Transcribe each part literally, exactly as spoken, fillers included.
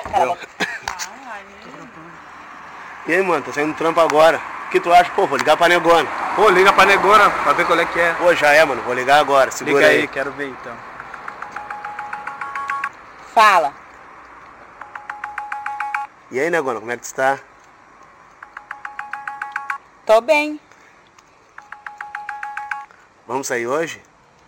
Eu. E aí, mano, tô saindo do trampo agora. O que tu acha? Pô, vou ligar pra negona. Pô, liga pra negona pra ver qual é que é. Pô, já é, mano, vou ligar agora. Segura Liga aí. aí, quero ver então. Fala. E aí, negona, como é que tu tá? Tô bem. Vamos sair hoje?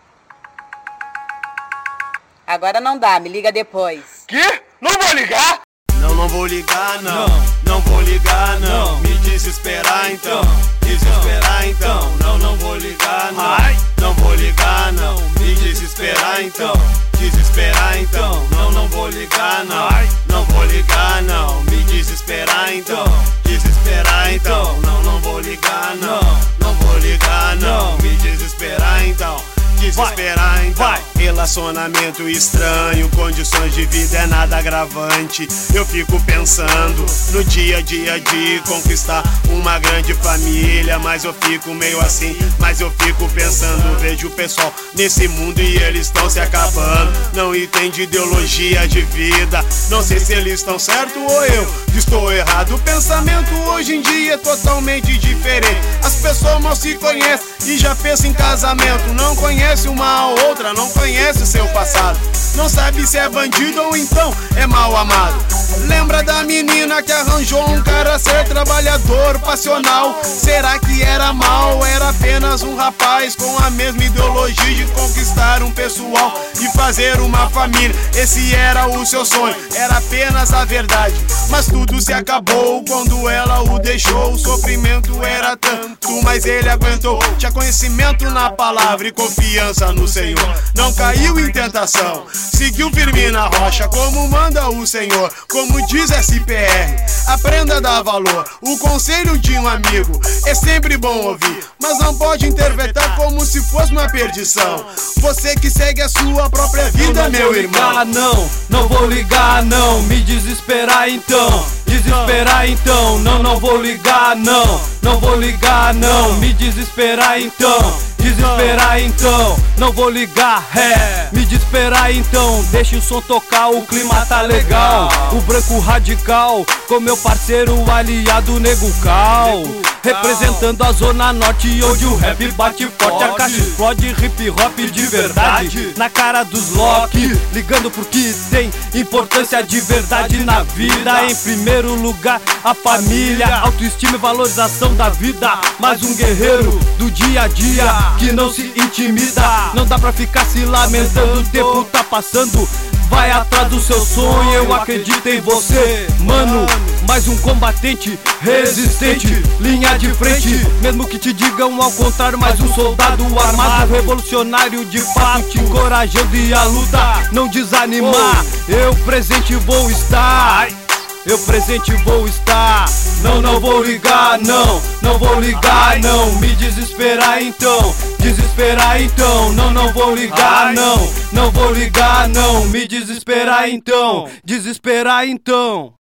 Agora não dá, me liga depois. Que? Não vou ligar? Não, não vou ligar, não. Não vou ligar, não. Me desesperar, então. Desesperar, então. Não, não vou ligar, não. Não vou ligar, não. Me desesperar, então. Desesperar, então. Não, não vou ligar, não. Não vou ligar, não. Me desesperar, então. Desesperar, então. Não, não vou ligar, não. Não vou ligar, não. Me desesperar, então. Desesperar, então. Relacionamento estranho, condições de vida é nada agravante. Eu fico pensando no dia a dia de conquistar uma grande família, mas eu fico meio assim, mas eu fico pensando, vejo o pessoal nesse mundo e eles estão se acabando. Não entende ideologia de vida, não sei se eles estão certo ou eu estou errado. O pensamento hoje em dia é totalmente diferente. As pessoas mal se conhecem e já pensam em casamento. Não conhece uma a outra, não conhece o seu passado. Não sabe se é bandido ou então é mal amado. Lembra da menina que arranjou um cara ser trabalhador, passional? Será que era mal? Era apenas um rapaz com a mesma ideologia de conquistar um pessoal e fazer uma família. Esse era o seu sonho, era apenas a verdade. Mas tudo se acabou quando ela o deixou. O sofrimento era tanto, mas ele aguentou. Tinha conhecimento na palavra e confiança no Senhor. Não caiu em tentação, seguiu firme na rocha, como manda o Senhor. Como diz S P R, aprenda a dar valor. O conselho de um amigo é sempre bom ouvir, mas não pode interpretar como se fosse uma perdição. Você que segue a sua própria vida, não meu irmão. Ligar, não, não vou ligar, não. Me desesperar então, desesperar então. Não, não vou ligar, não, não vou ligar, não. Me desesperar então, desesperar então. Não vou ligar, é, me desesperar então. Deixa o som tocar, o clima tá legal. O branco radical, com meu parceiro aliado Nego Cal, representando a zona norte, onde o rap bate forte. A caixa explode, hip hop de verdade na cara dos Loki, ligando porque tem importância de verdade na vida. Em primeiro lugar a família, autoestima e valorização da vida. Mais um guerreiro do dia a dia que não se intimida. Não dá pra ficar se lamentando, o tempo tá passando. Vai atrás do seu sonho, eu acredito em você, mano. Mais um combatente resistente, linha de frente, mesmo que te digam ao contrário. Mais um soldado armado, revolucionário de fato, te encorajando e a luta não desanimar. Eu presente vou estar, eu presente vou estar. Não, não vou ligar, não, não vou ligar, não. Me desesperar então, desesperar então. Não, não vou ligar, não, não vou ligar, não. Me desesperar então, desesperar então.